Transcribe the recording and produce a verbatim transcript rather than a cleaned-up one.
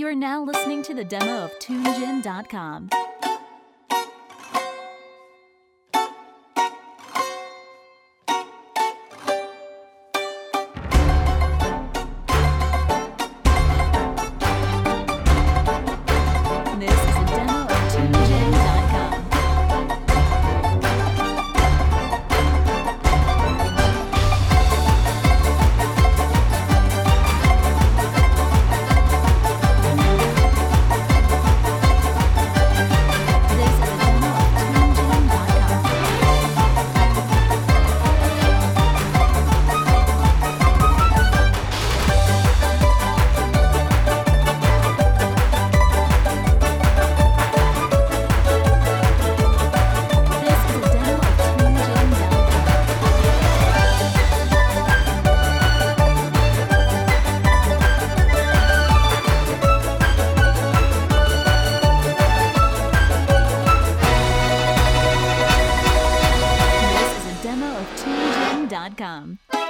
are now listening to the demo of TuneGen dot com. This is a demo of TuneGen dot com. demo of TuneGen dot com.